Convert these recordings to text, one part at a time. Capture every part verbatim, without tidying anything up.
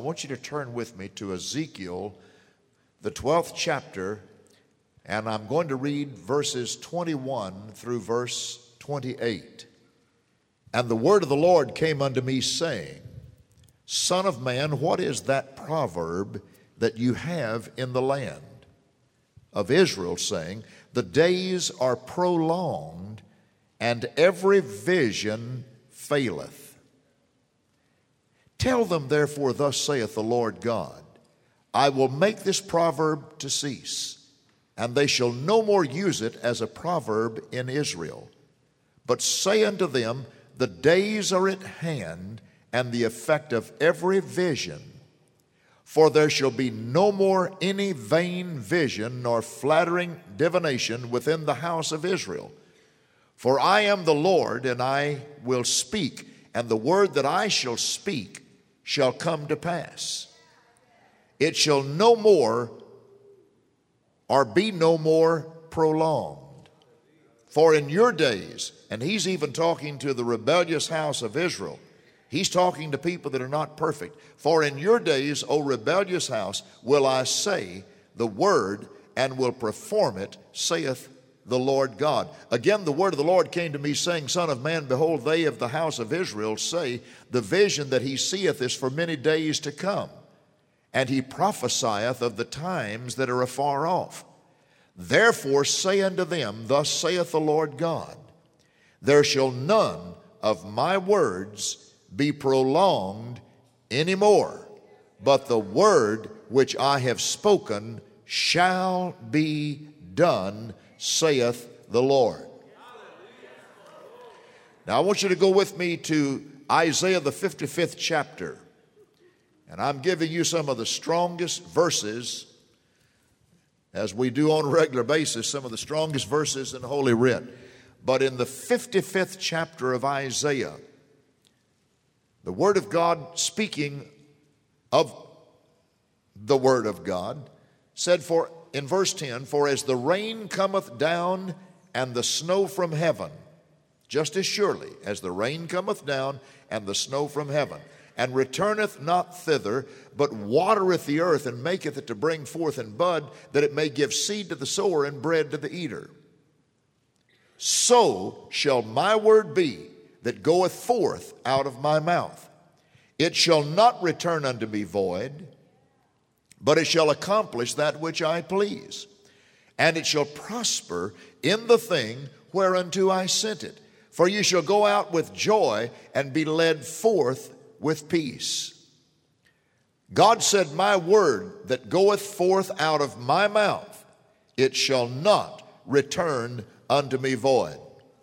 want you to turn with me to Ezekiel, the twelfth chapter, and I'm going to read verses twenty-one through verse twenty-eight. And the word of the Lord came unto me, saying, Son of man, what is that proverb that you have in the land of Israel, saying, The days are prolonged, and every vision faileth? Tell them, therefore, thus saith the Lord God, I will make this proverb to cease, and they shall no more use it as a proverb in Israel. But say unto them, The days are at hand, and the effect of every vision. For there shall be no more any vain vision nor flattering divination within the house of Israel. For I am the Lord, and I will speak, and the word that I shall speak shall come to pass. It shall no more or be no more prolonged. For in your days, and he's even talking to the rebellious house of Israel, he's talking to people that are not perfect. For in your days, O rebellious house, will I say the word and will perform it, saith the Lord God. Again, the word of the Lord came to me, saying, Son of man, behold, they of the house of Israel say, The vision that he seeth is for many days to come, and he prophesieth of the times that are afar off. Therefore say unto them, Thus saith the Lord God, There shall none of my words be prolonged any more, but the word which I have spoken shall be done, saith the Lord. Now I want you to go with me to Isaiah the fifty-fifth chapter. And I'm giving you some of the strongest verses, as we do on a regular basis, some of the strongest verses in Holy Writ. But in the fifty-fifth chapter of Isaiah, the Word of God, speaking of the Word of God, said for in verse ten, For as the rain cometh down and the snow from heaven, just as surely as the rain cometh down and the snow from heaven, and returneth not thither, but watereth the earth and maketh it to bring forth and bud, that it may give seed to the sower and bread to the eater, so shall my word be that goeth forth out of my mouth. It shall not return unto me void, but it shall accomplish that which I please, and it shall prosper in the thing whereunto I sent it. For ye shall go out with joy and be led forth with peace. God said, My word that goeth forth out of my mouth, it shall not return unto me void.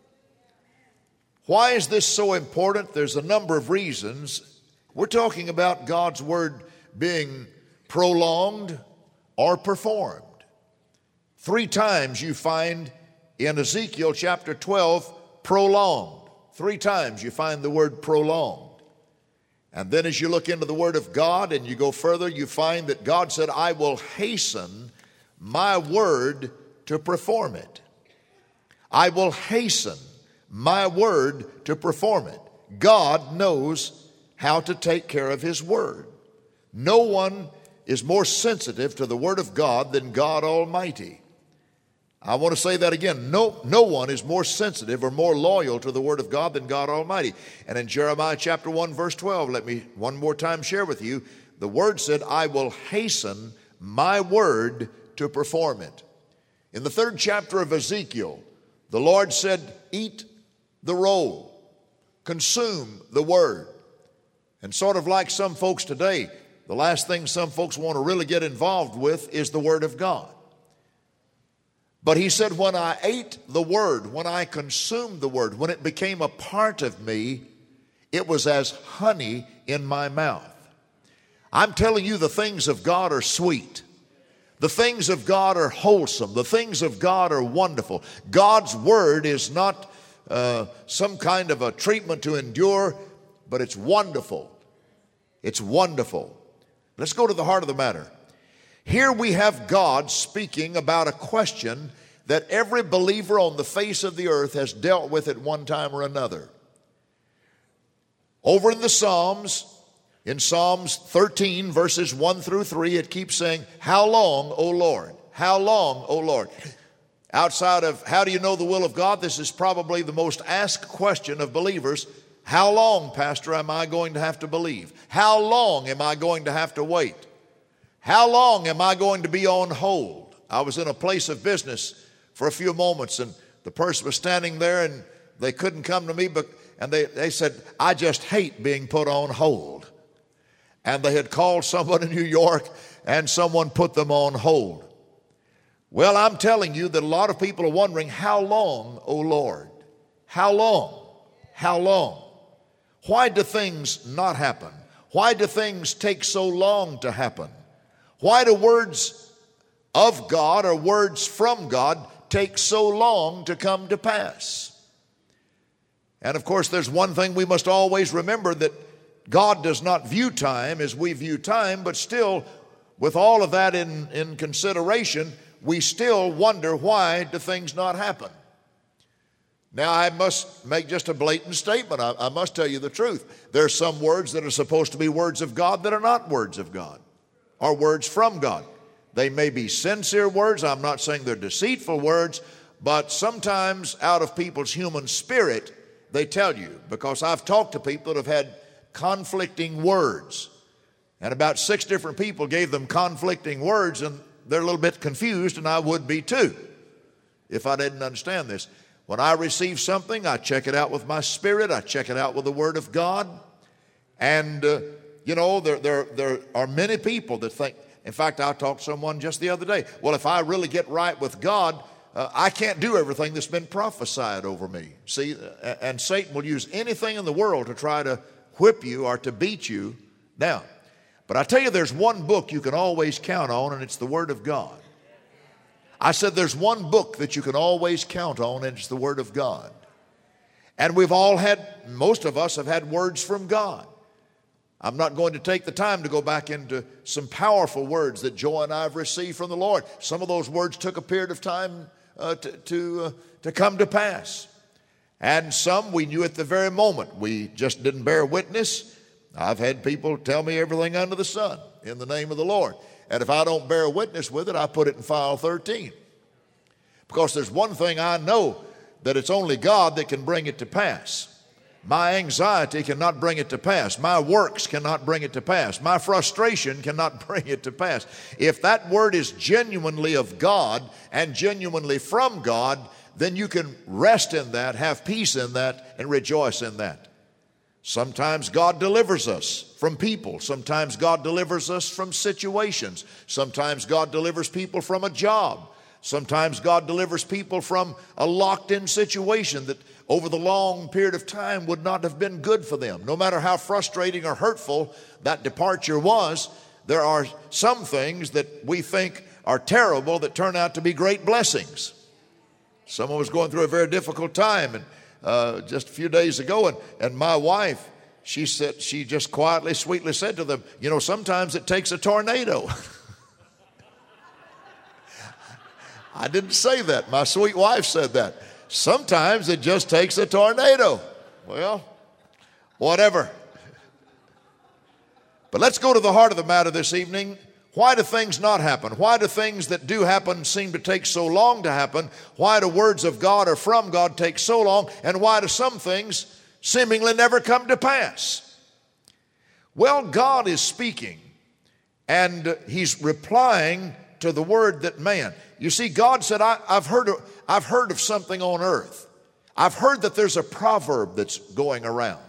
Why is this so important? There's a number of reasons. We're talking about God's word being prolonged or performed. Three times you find in Ezekiel chapter twelve, prolonged. Three times you find the word prolonged. And then as you look into the word of God and you go further, you find that God said, I will hasten my word to perform it. I will hasten my word to perform it. God knows how to take care of his word. No one is more sensitive to the word of God than God Almighty. I want to say that again. No, no one is more sensitive or more loyal to the word of God than God Almighty. And in Jeremiah chapter one, verse twelve, let me one more time share with you, the word said, I will hasten my word to perform it. In the third chapter of Ezekiel, the Lord said, eat the roll, consume the word. And sort of like some folks today, the last thing some folks want to really get involved with is the word of God. But he said, when I ate the word, when I consumed the word, when it became a part of me, it was as honey in my mouth. I'm telling you, the things of God are sweet. The things of God are wholesome. The things of God are wonderful. God's word is not uh, some kind of a treatment to endure, but it's wonderful. It's wonderful. Let's go to the heart of the matter. Here we have God speaking about a question that every believer on the face of the earth has dealt with at one time or another. Over in the Psalms, In Psalms thirteen, verses one through three, it keeps saying, how long, O Lord? How long, O Lord? Outside of how do you know the will of God, this is probably the most asked question of believers. How long, Pastor, am I going to have to believe? How long am I going to have to wait? How long am I going to be on hold? I was in a place of business for a few moments, and the person was standing there, and they couldn't come to me, but and they, they said, I just hate being put on hold. And they had called someone in New York, and someone put them on hold. Well, I'm telling you that a lot of people are wondering, how long, O Lord? How long? How long? Why do things not happen? Why do things take so long to happen? Why do words of God or words from God take so long to come to pass? And of course, there's one thing we must always remember, that God does not view time as we view time, but still, with all of that in, in consideration, we still wonder, why do things not happen? Now, I must make just a blatant statement. I, I must tell you the truth. There are some words that are supposed to be words of God that are not words of God, or words from God. They may be sincere words. I'm not saying they're deceitful words, but sometimes out of people's human spirit, they tell you, because I've talked to people that have had conflicting words, and about six different people gave them conflicting words, and they're a little bit confused, and I would be too if I didn't understand this. When I receive something, I check it out with my spirit. I check it out with the Word of God. And, uh, you know, there, there, there are many people that think, in fact, I talked to someone just the other day, well, if I really get right with God, uh, I can't do everything that's been prophesied over me. See, uh, and Satan will use anything in the world to try to whip you or to beat you down. But I tell you, there's one book you can always count on, and it's the Word of God. I said there's one book that you can always count on, and it's the Word of God. And we've all had, most of us have had words from God. I'm not going to take the time to go back into some powerful words that Joy and I have received from the Lord. Some of those words took a period of time uh, to, to, uh, to come to pass. And some we knew at the very moment. We just didn't bear witness. I've had people tell me everything under the sun in the name of the Lord. And if I don't bear witness with it, I put it in file thirteen. Because there's one thing I know, that it's only God that can bring it to pass. My anxiety cannot bring it to pass. My works cannot bring it to pass. My frustration cannot bring it to pass. If that word is genuinely of God and genuinely from God, then you can rest in that, have peace in that, and rejoice in that. Sometimes God delivers us from people. Sometimes God delivers us from situations. Sometimes God delivers people from a job. Sometimes God delivers people from a locked-in situation that over the long period of time would not have been good for them. No matter how frustrating or hurtful that departure was, there are some things that we think are terrible that turn out to be great blessings. Someone was going through a very difficult time, and uh, just a few days ago, and, and my wife, she said, she just quietly, sweetly said to them, you know, sometimes it takes a tornado. I didn't say that. My sweet wife said that. Sometimes it just takes a tornado. Well, whatever. But let's go to the heart of the matter this evening. Why do things not happen? Why do things that do happen seem to take so long to happen? Why do words of God or from God take so long? And why do some things seemingly never come to pass? Well, God is speaking, and He's replying to the word that man. You see, God said, I, I've heard of, I've heard of something on earth. I've heard that there's a proverb that's going around.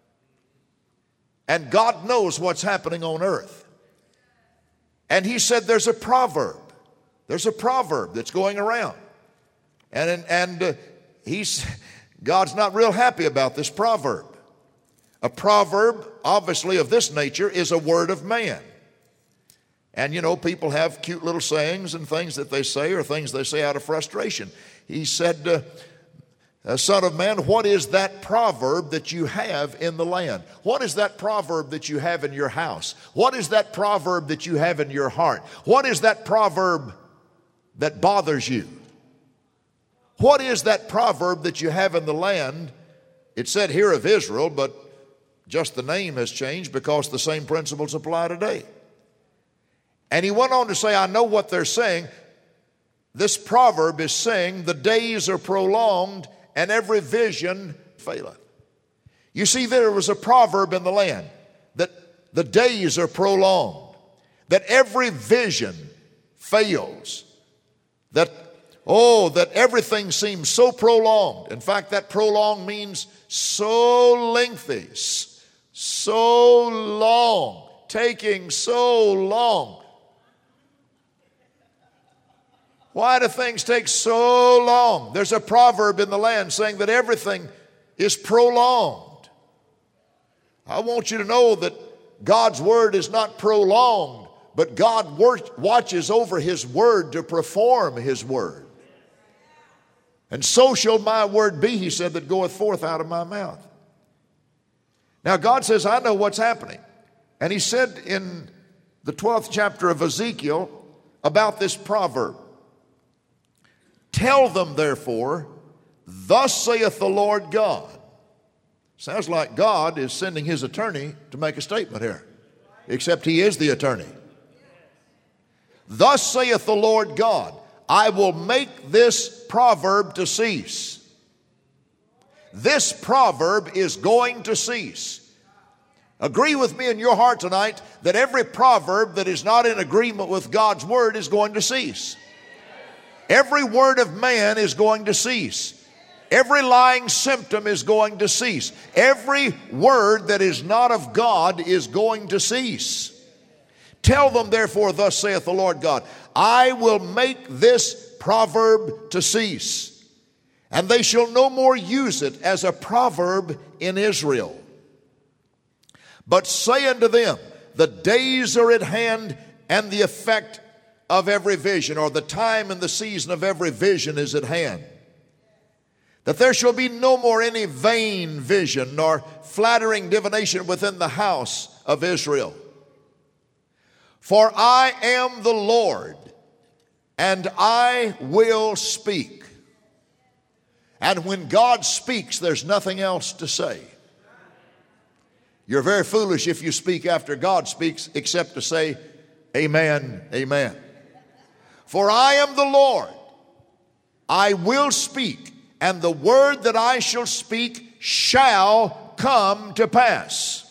And God knows what's happening on earth. And He said there's a proverb. There's a proverb that's going around. And, and uh, he's, God's not real happy about this proverb. A proverb, obviously of this nature, is a word of man. And, you know, people have cute little sayings and things that they say, or things they say out of frustration. He said, uh, uh, son of man, what is that proverb that you have in the land? What is that proverb that you have in your house? What is that proverb that you have in your heart? What is that proverb that bothers you? What is that proverb that you have in the land? It said here of Israel, but Just the name has changed because the same principles apply today. And he went on to say, I know what they're saying. This proverb is saying the days are prolonged and every vision faileth. You see, there was a proverb in the land that the days are prolonged, that every vision fails, that, oh, that everything seems so prolonged. In fact, that prolonged means so lengthy, so long, taking so long. Why do things take so long? There's a proverb in the land saying that everything is prolonged. I want you to know that God's word is not prolonged, but God watches over his word to perform his word. And so shall my word be, he said, that goeth forth out of my mouth. Now God says, I know what's happening. And he said in the twelfth chapter of Ezekiel about this proverb, tell them therefore, thus saith the Lord God. Sounds like God is sending his attorney to make a statement here, except he is the attorney. Thus saith the Lord God, I will make this proverb to cease. This proverb is going to cease. Agree with me in your heart tonight that every proverb that is not in agreement with God's word is going to cease. Every word of man is going to cease. Every lying symptom is going to cease. Every word that is not of God is going to cease. Tell them therefore, thus saith the Lord God, I will make this proverb to cease, and they shall no more use it as a proverb in Israel. But say unto them, the days are at hand, and the effect of every vision, or the time and the season of every vision is at hand. That there shall be no more any vain vision, nor flattering divination within the house of Israel. For I am the Lord, and I will speak. And when God speaks, there's nothing else to say. You're very foolish if you speak after God speaks, except to say, amen, amen. For I am the Lord, I will speak, and the word that I shall speak shall come to pass.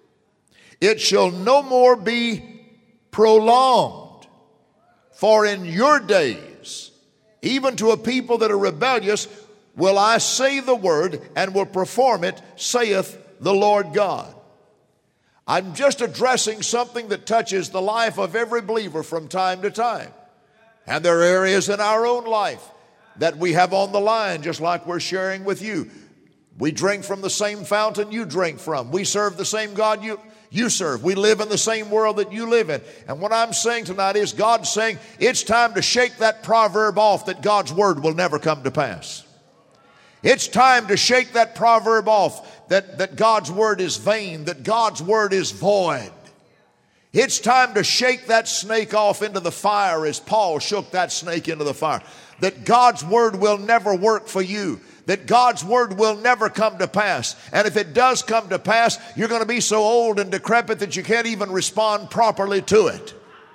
It shall no more be prolonged. For in your days, even to a people that are rebellious, will I say the word and will perform it, saith the Lord God. I'm just addressing something that touches the life of every believer from time to time. And there are areas in our own life that we have on the line, just like we're sharing with you. We drink from the same fountain you drink from. We serve the same God you, you serve. We live in the same world that you live in. And what I'm saying tonight is God's saying it's time to shake that proverb off that God's word will never come to pass. It's time to shake that proverb off that, that God's word is vain, that God's word is void. It's time to shake that snake off into the fire as Paul shook that snake into the fire. That God's word will never work for you. That God's word will never come to pass. And if it does come to pass, you're going to be so old and decrepit that you can't even respond properly to it.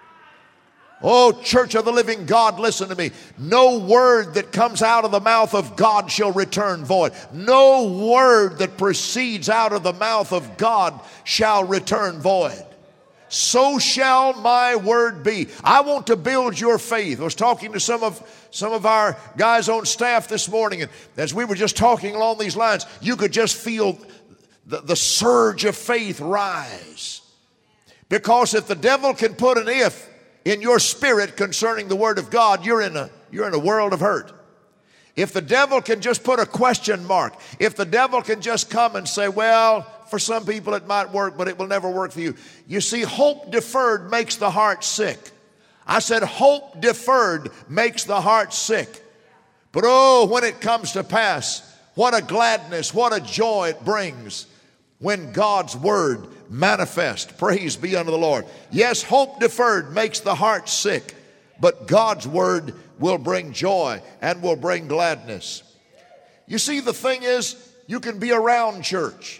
Oh, church of the living God, listen to me. No word that comes out of the mouth of God shall return void. No word that proceeds out of the mouth of God shall return void. So shall my word be. I want to build your faith. I was talking to some of some of our guys on staff this morning, and as we were just talking along these lines, you could just feel the, the surge of faith rise. Because if the devil can put an if in your spirit concerning the word of God, you're in a you're in a world of hurt. If the devil can just put a question mark, if the devil can just come and say, well, for some people it might work, but it will never work for you. You see, hope deferred makes the heart sick. I said hope deferred makes the heart sick. But oh, when it comes to pass, what a gladness, what a joy it brings when God's word manifests. Praise be unto the Lord. Yes, hope deferred makes the heart sick, but God's word will bring joy and will bring gladness. You see, the thing is, you can be around church.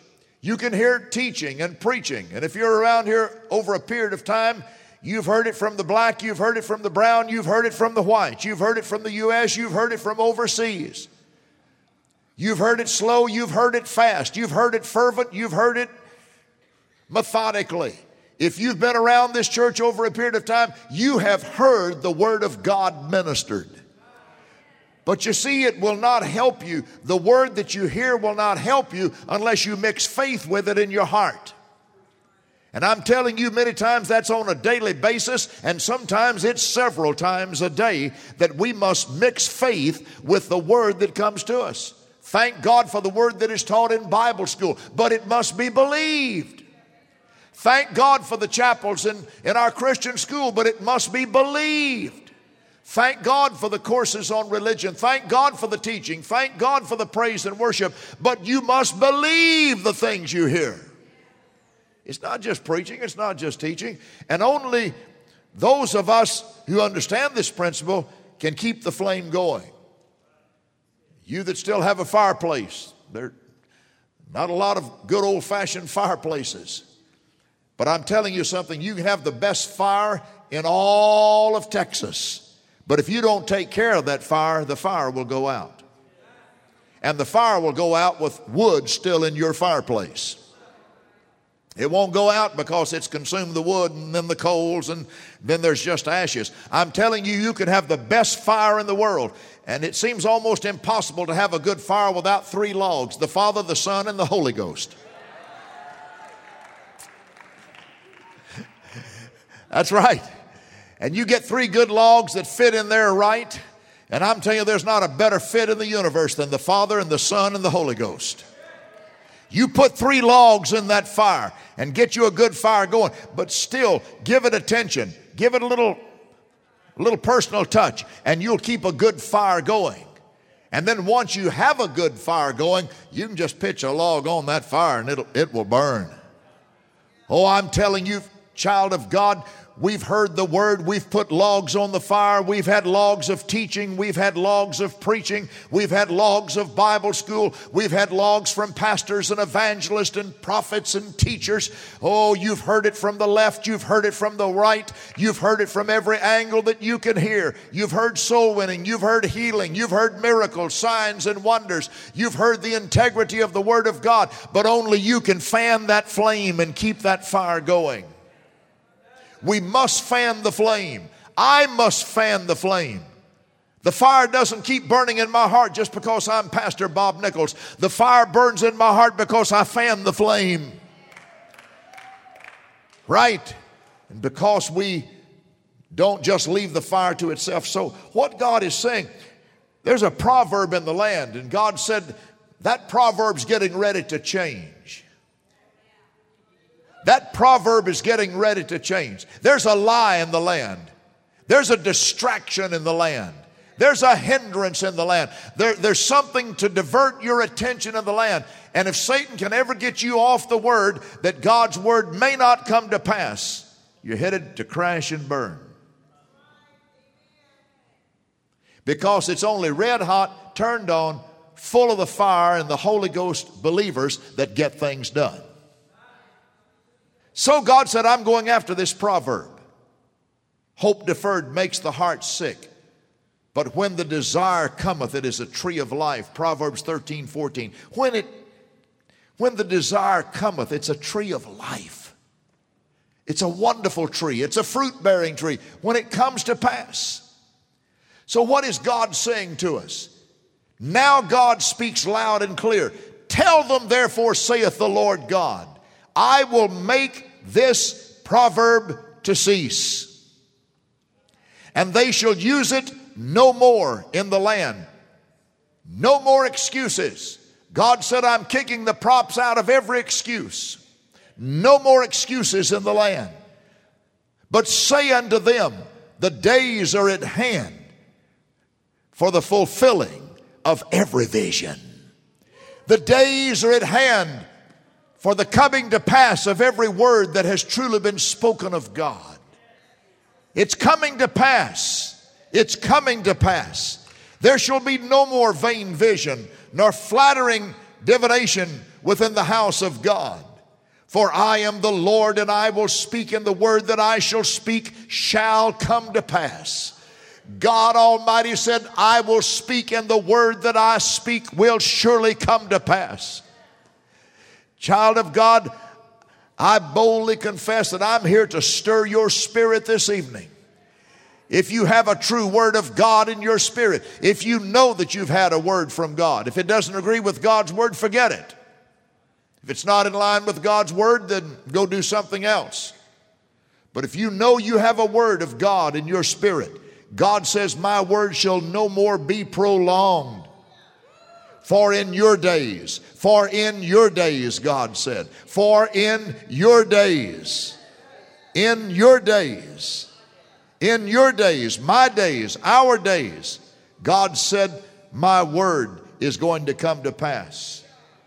You can hear teaching and preaching. And if you're around here over a period of time, you've heard it from the black, you've heard it from the brown, you've heard it from the white, you've heard it from the U S, you've heard it from overseas. You've heard it slow, you've heard it fast, you've heard it fervent, you've heard it methodically. If you've been around this church over a period of time, you have heard the Word of God ministered. But you see, it will not help you. The Word that you hear will not help you unless you mix faith with it in your heart. And I'm telling you, many times that's on a daily basis, and sometimes it's several times a day that we must mix faith with the Word that comes to us. Thank God for the Word that is taught in Bible school, but it must be believed. Thank God for the chapels in, in our Christian school, but it must be believed. Thank God for the courses on religion. Thank God for the teaching. Thank God for the praise and worship. But you must believe the things you hear. It's not just preaching. It's not just teaching. And only those of us who understand this principle can keep the flame going. You that still have a fireplace, there are not a lot of good old-fashioned fireplaces. But I'm telling you something, you can have the best fire in all of Texas. But if you don't take care of that fire, the fire will go out. And the fire will go out with wood still in your fireplace. It won't go out because it's consumed the wood and then the coals and then there's just ashes. I'm telling you, you can have the best fire in the world. And it seems almost impossible to have a good fire without three logs, the Father, the Son, and the Holy Ghost. That's right. And you get three good logs that fit in there right, and I'm telling you, there's not a better fit in the universe than the Father and the Son and the Holy Ghost. You put three logs in that fire and get you a good fire going, but still give it attention. Give it a little, a little personal touch, and you'll keep a good fire going. And then once you have a good fire going, you can just pitch a log on that fire and it'll, it will burn. Oh, I'm telling you, child of God, we've heard the Word. We've put logs on the fire. We've had logs of teaching. We've had logs of preaching. We've had logs of Bible school. We've had logs from pastors and evangelists and prophets and teachers. Oh, you've heard it from the left. You've heard it from the right. You've heard it from every angle that you can hear. You've heard soul winning. You've heard healing. You've heard miracles, signs, and wonders. You've heard the integrity of the Word of God. But only you can fan that flame and keep that fire going. We must fan the flame. I must fan the flame. The fire doesn't keep burning in my heart just because I'm Pastor Bob Nichols. The fire burns in my heart because I fan the flame. Right? And because we don't just leave the fire to itself. So what God is saying, there's a proverb in the land, and God said that proverb's getting ready to change. That proverb is getting ready to change. There's a lie in the land. There's a distraction in the land. There's a hindrance in the land. There, there's something to divert your attention in the land. And if Satan can ever get you off the Word, that God's Word may not come to pass, you're headed to crash and burn. Because it's only red hot, turned on, full of the fire and the Holy Ghost believers that get things done. So God said, I'm going after this proverb. Hope deferred makes the heart sick, but when the desire cometh, it is a tree of life. Proverbs thirteen fourteen. When it, when the desire cometh, it's a tree of life. It's a wonderful tree. It's a fruit-bearing tree when it comes to pass. So what is God saying to us? Now God speaks loud and clear. Tell them, therefore, saith the Lord God, I will make this proverb to cease, and they shall use it no more in the land. No more excuses. God said, I'm kicking the props out of every excuse. No more excuses in the land. But say unto them, the days are at hand for the fulfilling of every vision. The days are at hand for the coming to pass of every word that has truly been spoken of God. It's coming to pass. It's coming to pass. There shall be no more vain vision, nor flattering divination within the house of God. For I am the Lord, and I will speak, and the word that I shall speak shall come to pass. God Almighty said, I will speak, and the word that I speak will surely come to pass. Child of God, I boldly confess that I'm here to stir your spirit this evening. If you have a true word of God in your spirit, if you know that you've had a word from God, if it doesn't agree with God's word, forget it. If it's not in line with God's word, then go do something else. But if you know you have a word of God in your spirit, God says, my word shall no more be prolonged. For in your days, for in your days, God said, for in your days, in your days, in your days, my days, our days, God said, my word is going to come to pass.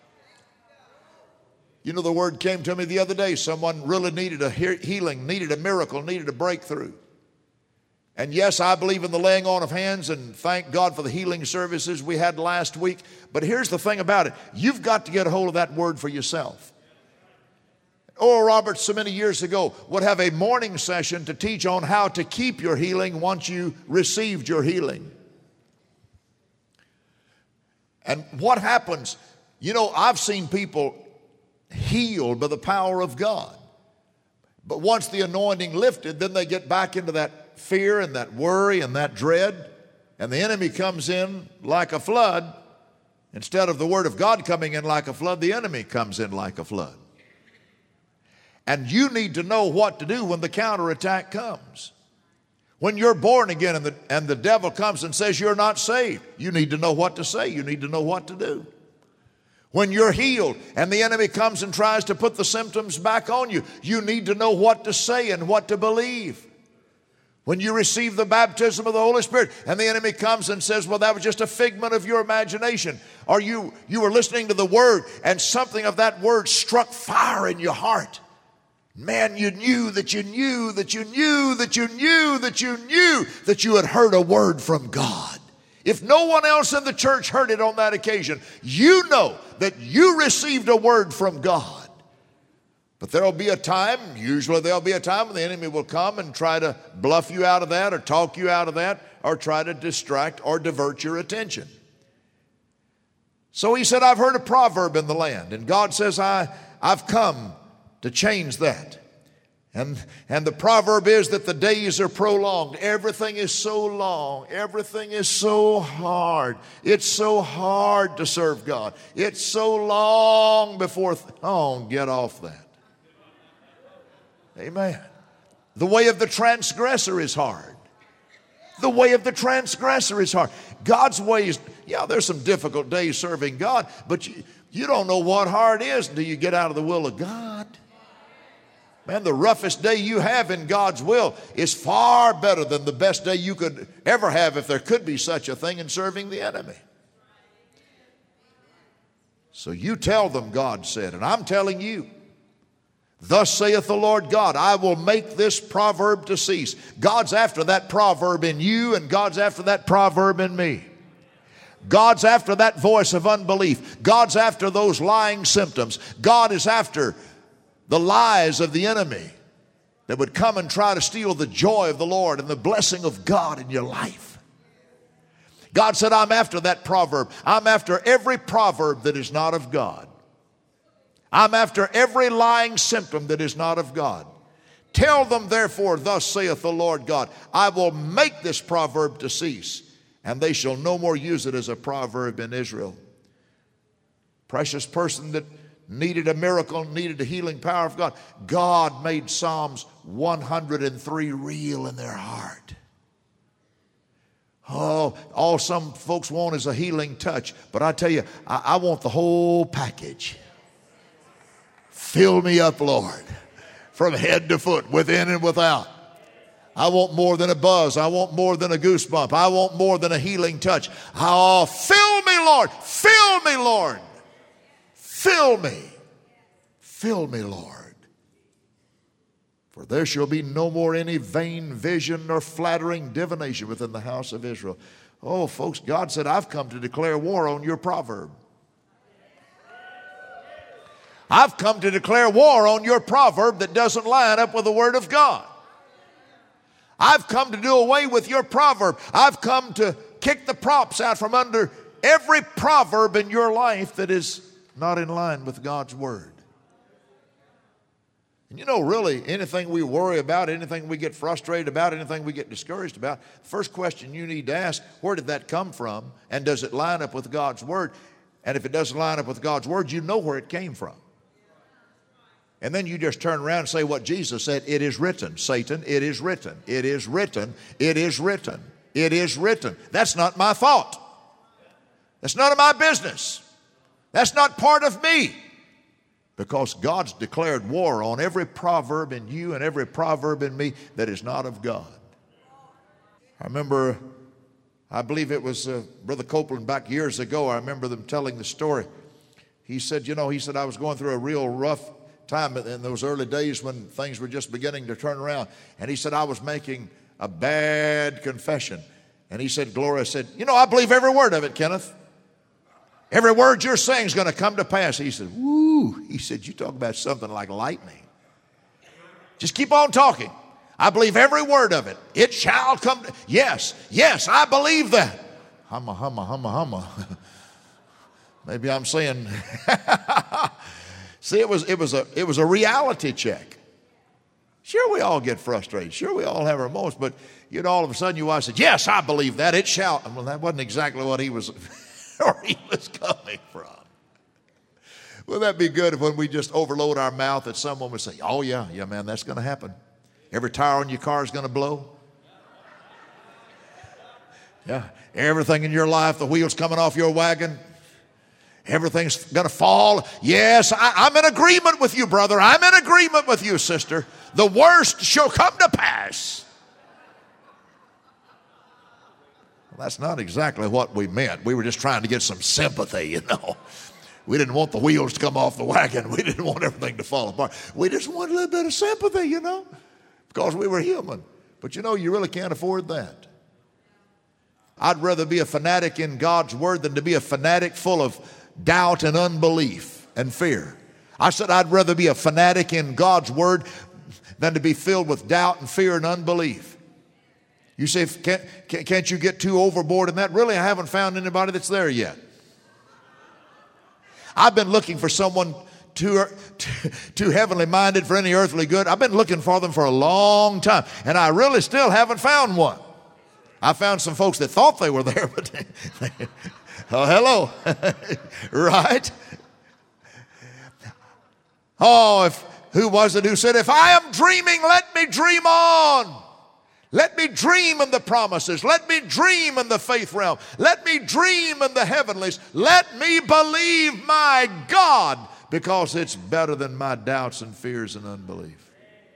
You know, the word came to me the other day. Someone really needed a healing, needed a miracle, needed a breakthrough. And yes, I believe in the laying on of hands, and thank God for the healing services we had last week. But here's the thing about it. You've got to get a hold of that word for yourself. Oral Roberts, so many years ago, would have a morning session to teach on how to keep your healing once you received your healing. And what happens, you know, I've seen people healed by the power of God. But once the anointing lifted, then they get back into that fear and that worry and that dread, and the enemy comes in like a flood. Instead of the word of God coming in like a flood, the enemy comes in like a flood. And you need to know what to do when the counterattack comes. When you're born again and the, and the devil comes and says you're not saved, you need to know what to say. You need to know what to do. When you're healed and the enemy comes and tries to put the symptoms back on you, you need to know what to say and what to believe. When you receive the baptism of the Holy Spirit and the enemy comes and says, well, that was just a figment of your imagination. Or you, you were listening to the word and something of that word struck fire in your heart. Man, you knew that you knew that you knew that you knew that you knew that you had heard a word from God. If no one else in the church heard it on that occasion, you know that you received a word from God. But there'll be a time, usually there'll be a time when the enemy will come and try to bluff you out of that or talk you out of that or try to distract or divert your attention. So he said, I've heard a proverb in the land, and God says, I, I've come to change that. And, and the proverb is that the days are prolonged. Everything is so long. Everything is so hard. It's so hard to serve God. It's so long before, th- oh, get off that. Amen. The way of the transgressor is hard. The way of the transgressor is hard. God's way is, yeah, there's some difficult days serving God, but you, you don't know what hard is until you get out of the will of God. Man, the roughest day you have in God's will is far better than the best day you could ever have, if there could be such a thing, in serving the enemy. So you tell them, God said, and I'm telling you, thus saith the Lord God, I will make this proverb to cease. God's after that proverb in you, and God's after that proverb in me. God's after that voice of unbelief. God's after those lying symptoms. God is after the lies of the enemy that would come and try to steal the joy of the Lord and the blessing of God in your life. God said, I'm after that proverb. I'm after every proverb that is not of God. I'm after every lying symptom that is not of God. Tell them, therefore, thus saith the Lord God, I will make this proverb to cease, and they shall no more use it as a proverb in Israel. Precious person that needed a miracle, needed the healing power of God. God made Psalms one hundred three real in their heart. Oh, all some folks want is a healing touch. But I tell you, I, I want the whole package. Fill me up, Lord, from head to foot, within and without. I want more than a buzz. I want more than a goosebump. I want more than a healing touch. Oh, fill me, Lord. Fill me, Lord. Fill me. Fill me, Lord. For there shall be no more any vain vision nor flattering divination within the house of Israel. Oh, folks, God said, I've come to declare war on your proverb. I've come to declare war on your proverb that doesn't line up with the Word of God. I've come to do away with your proverb. I've come to kick the props out from under every proverb in your life that is not in line with God's Word. And you know, really, anything we worry about, anything we get frustrated about, anything we get discouraged about, the first question you need to ask, where did that come from? And does it line up with God's Word? And if it doesn't line up with God's Word, you know where it came from. And then you just turn around and say what Jesus said, it is written, Satan, it is written, it is written, it is written, it is written. That's not my fault. That's none of my business. That's not part of me. Because God's declared war on every proverb in you and every proverb in me that is not of God. I remember, I believe it was uh, Brother Copeland back years ago, I remember them telling the story. He said, you know, he said, I was going through a real rough time in those early days when things were just beginning to turn around. And he said, I was making a bad confession. And he said, Gloria said, you know, I believe every word of it, Kenneth. Every word you're saying is going to come to pass. He said, woo. He said, you talk about something like lightning. Just keep on talking. I believe every word of it. It shall come to, yes, yes, I believe that. Humma, humma, humma, humma. Maybe I'm saying, see, it was, it was a, it was a reality check. Sure, we all get frustrated. Sure, we all have our moments, but you know, all of a sudden you said, yes, I believe that. It shall. Well, that wasn't exactly what he was where he was coming from. Wouldn't that be good if when we just overload our mouth that someone would say, oh yeah, yeah man, that's going to happen. Every tire on your car is going to blow. Yeah, everything in your life, the wheels coming off your wagon, everything's going to fall. Yes, I, I'm in agreement with you, brother. I'm in agreement with you, sister. The worst shall come to pass. That's not exactly what we meant. We were just trying to get some sympathy, you know. We didn't want the wheels to come off the wagon. We didn't want everything to fall apart. We just wanted a little bit of sympathy, you know, because we were human. But you know, you really can't afford that. I'd rather be a fanatic in God's Word than to be a fanatic full of doubt and unbelief and fear. I said I'd rather be a fanatic in God's Word than to be filled with doubt and fear and unbelief. You say, can't, can't you get too overboard in that? Really, I haven't found anybody that's there yet. I've been looking for someone too, too, too heavenly minded for any earthly good. I've been looking for them for a long time, and I really still haven't found one. I found some folks that thought they were there, but oh, hello, right? Oh, if who was it who said, if I am dreaming, let me dream on. Let me dream in the promises. Let me dream in the faith realm. Let me dream in the heavenlies. Let me believe my God, because it's better than my doubts and fears and unbelief.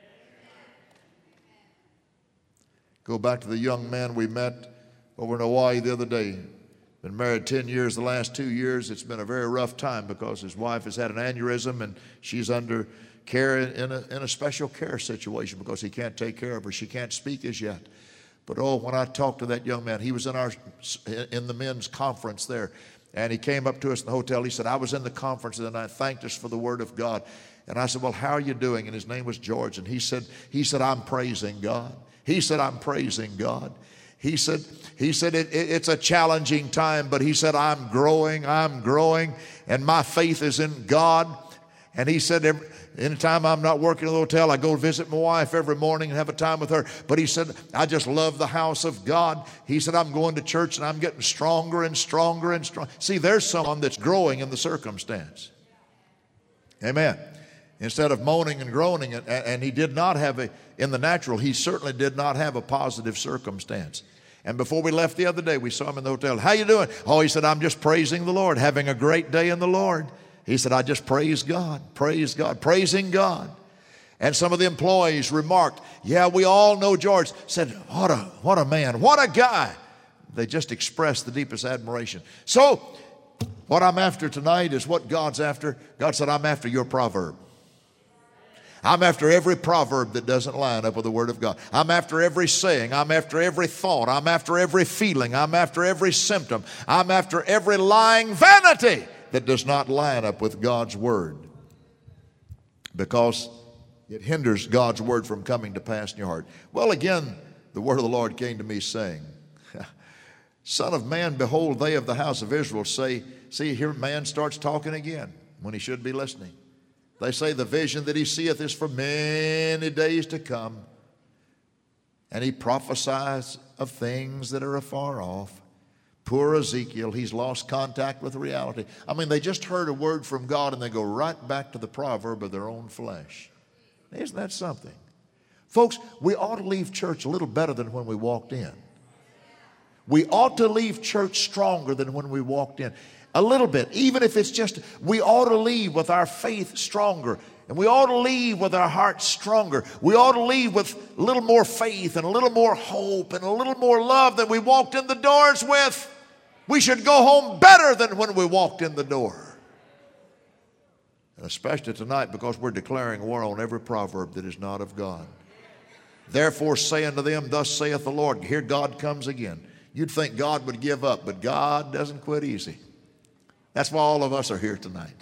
Go back to the young man we met over in Hawaii the other day. Been married ten years. The last two years, it's been a very rough time because his wife has had an aneurysm and she's under care in a, in a special care situation because he can't take care of her. She can't speak as yet. But oh, when I talked to that young man, he was in our in the men's conference there, and he came up to us in the hotel. He said, I was in the conference and I thanked us for the Word of God. And I said, well, how are you doing? And his name was George. And he said, he said, I'm praising God. He said, I'm praising God. He said, he said it, it, it's a challenging time, but he said, I'm growing, I'm growing, and my faith is in God. And he said, every, anytime I'm not working in the hotel, I go visit my wife every morning and have a time with her. But he said, I just love the house of God. He said, I'm going to church and I'm getting stronger and stronger and stronger. See, there's someone that's growing in the circumstance. Amen. Instead of moaning and groaning, and, and he did not have a, in the natural, he certainly did not have a positive circumstance. And before we left the other day, we saw him in the hotel. How you doing? Oh, he said, I'm just praising the Lord, having a great day in the Lord. He said, I just praise God, praise God, praising God. And some of the employees remarked, yeah, we all know George. Said, what a, what a man, what a guy. They just expressed the deepest admiration. So what I'm after tonight is what God's after. God said, I'm after your proverb. I'm after every proverb that doesn't line up with the Word of God. I'm after every saying. I'm after every thought. I'm after every feeling. I'm after every symptom. I'm after every lying vanity that does not line up with God's Word. because it hinders God's word from coming to pass in your heart. Well, again, the word of the Lord came to me saying, Son of man, behold, they of the house of Israel say, see, here man starts talking again when he should be listening. They say the vision that he seeth is for many days to come. And he prophesies of things that are afar off. Poor Ezekiel, he's lost contact with reality. I mean, they just heard a word from God and they go right back to the proverb of their own flesh. Isn't that something? Folks, we ought to leave church a little better than when we walked in. We ought to leave church stronger than when we walked in. A little bit, even if it's just, we ought to leave with our faith stronger. And we ought to leave with our hearts stronger. We ought to leave with a little more faith and a little more hope and a little more love than we walked in the doors with. We should go home better than when we walked in the door. And especially tonight, because we're declaring war on every proverb that is not of God. Therefore say unto them, thus saith the Lord. Here God comes again. You'd think God would give up, but God doesn't quit easy. That's why all of us are here tonight.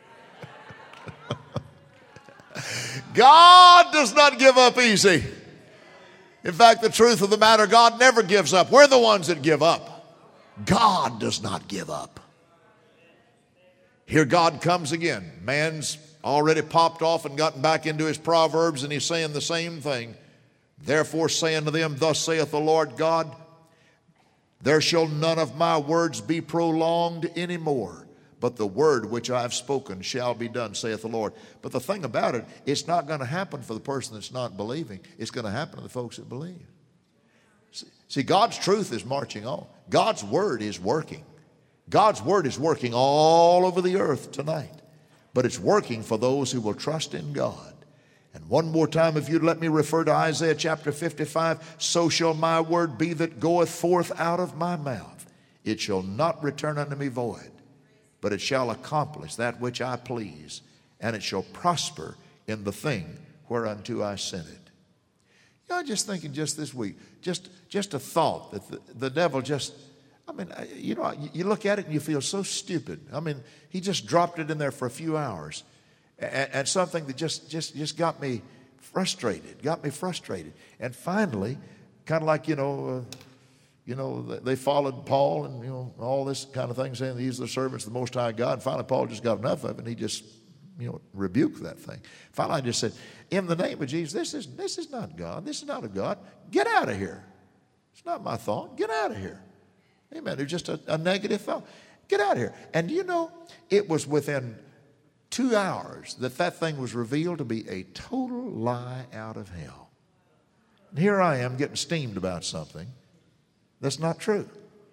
God does not give up easy. In fact, the truth of the matter, God never gives up. We're the ones that give up. God does not give up. Here God comes again. Man's already popped off and gotten back into his proverbs, and he's saying the same thing. Therefore say unto them, thus saith the Lord God, there shall none of my words be prolonged any more, but the word which I have spoken shall be done, saith the Lord. But the thing about it, it's not going to happen for the person that's not believing. It's going to happen to the folks that believe. See, God's truth is marching on. God's word is working. God's word is working all over the earth tonight. But it's working for those who will trust in God. And one more time, if you'd let me refer to Isaiah chapter fifty-five, so shall my word be that goeth forth out of my mouth. It shall not return unto me void, but it shall accomplish that which I please, and it shall prosper in the thing whereunto I sent it. You know, I'm just thinking just this week, just, just a thought that the, the devil just, I mean, you know, you look at it and you feel so stupid. I mean, he just dropped it in there for a few hours. And, and something that just, just, just got me frustrated, got me frustrated. And finally, kind of like, you know, uh, you know, they followed Paul and, you know, all this kind of thing, saying these are the servants of the Most High God. And finally, Paul just got enough of it, and he just, you know, rebuked that thing. Finally, I just said, in the name of Jesus, this is, this is not God. This is not of God. Get out of here. It's not my thought. Get out of here. Amen. It's just a, a negative thought. Get out of here. And you know, it was within two hours that that thing was revealed to be a total lie out of hell. And here I am getting steamed about something that's not true.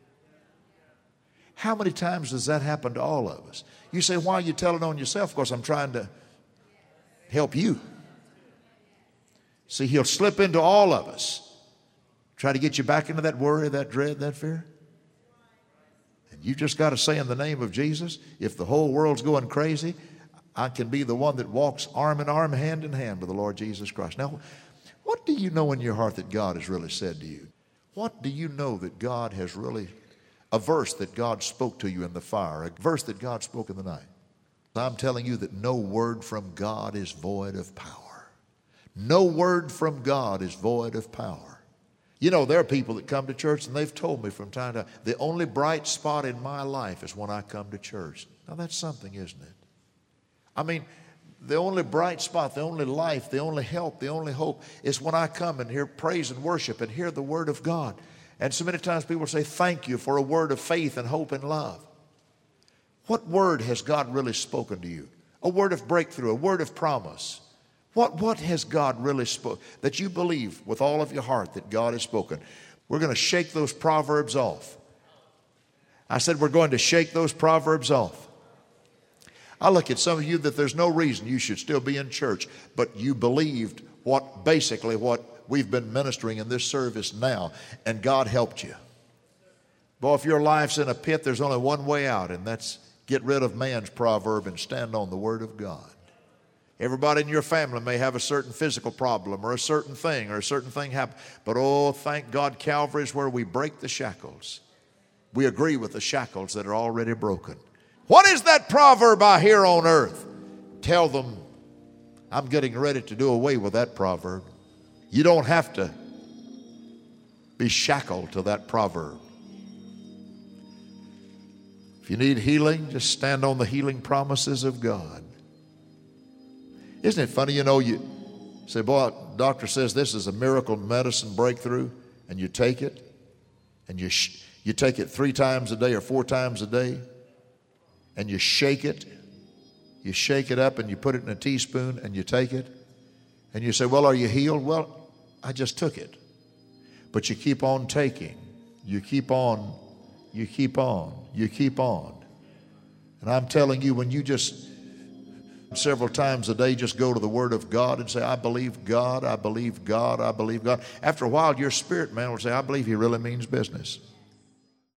How many times does that happen to all of us? You say, why are you telling on yourself? Of course, I'm trying to help you. See, he'll slip into all of us. Try to get you back into that worry, that dread, that fear. And you just got to say in the name of Jesus, if the whole world's going crazy, I can be the one that walks arm in arm, hand in hand with the Lord Jesus Christ. Now, what do you know in your heart that God has really said to you? What do you know that God has really, a verse that God spoke to you in the fire, a verse that God spoke in the night? I'm telling you that no word from God is void of power. No word from God is void of power. You know, there are people that come to church and they've told me from time to time, the only bright spot in my life is when I come to church. Now that's something, isn't it? I mean, the only bright spot, the only life, the only help, the only hope is when I come and hear praise and worship and hear the word of God. And so many times people say, thank you for a word of faith and hope and love. What word has God really spoken to you? A word of breakthrough, a word of promise. What, what has God really spoken that you believe with all of your heart that God has spoken? We're going to shake those proverbs off. I said we're going to shake those proverbs off. I look at some of you that there's no reason you should still be in church, but you believed what basically what we've been ministering in this service now, and God helped you. Boy, if your life's in a pit, there's only one way out, and that's get rid of man's proverb and stand on the word of God. Everybody in your family may have a certain physical problem or a certain thing or a certain thing happen, but oh, thank God Calvary is where we break the shackles. We agree with the shackles that are already broken. What is that proverb I hear on earth? Tell them I'm getting ready to do away with that proverb. You don't have to be shackled to that proverb. If you need healing, just stand on the healing promises of God. Isn't it funny, you know, you say, boy, doctor says this is a miracle medicine breakthrough, and you take it, and you sh- you take it three times a day or four times a day, and you shake it. You shake it up and you put it in a teaspoon and you take it. And you say, well, are you healed? Well, I just took it. But you keep on taking. You keep on. You keep on. You keep on. And I'm telling you, when you just several times a day just go to the Word of God and say, I believe God, I believe God, I believe God. After a while, your spirit man will say, I believe He really means business.